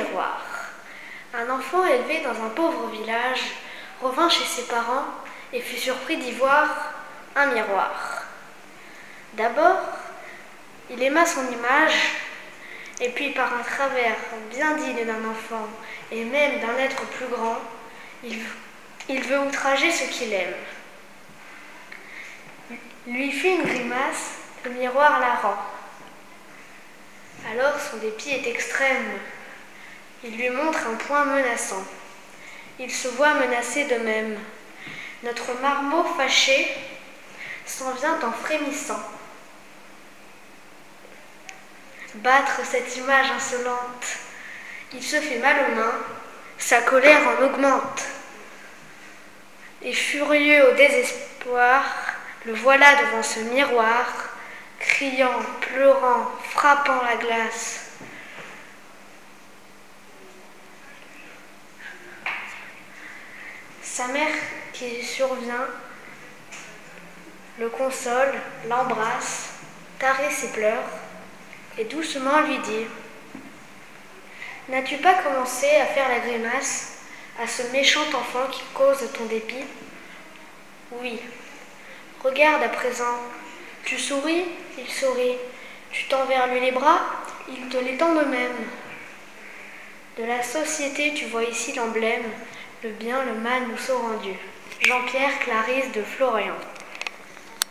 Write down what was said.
miroir. Un enfant élevé dans un pauvre village revint chez ses parents et fut surpris d'y voir un miroir. D'abord, il aima son image, et puis par un travers bien digne d'un enfant et même d'un être plus grand, il veut outrager ce qu'il aime. Lui fit une grimace, le miroir la rend. Alors son dépit est extrême. Il lui montre un poing menaçant. Il se voit menacé de même. Notre marmot fâché s'en vient en frémissant. Battre cette image insolente. Il se fait mal aux mains, sa colère en augmente. Et furieux au désespoir, le voilà devant ce miroir, criant, pleurant, frappant la glace. Sa mère qui survient le console, l'embrasse, tarit ses pleurs et doucement lui dit: N'as-tu pas commencé à faire la grimace à ce méchant enfant qui cause ton dépit? Oui. Regarde à présent. Tu souris, il sourit. Tu tends vers lui les bras, il te les tend de même. De la société, tu vois ici l'emblème. Le bien, le mal nous sont rendus. Jean-Pierre Clarisse de Florian.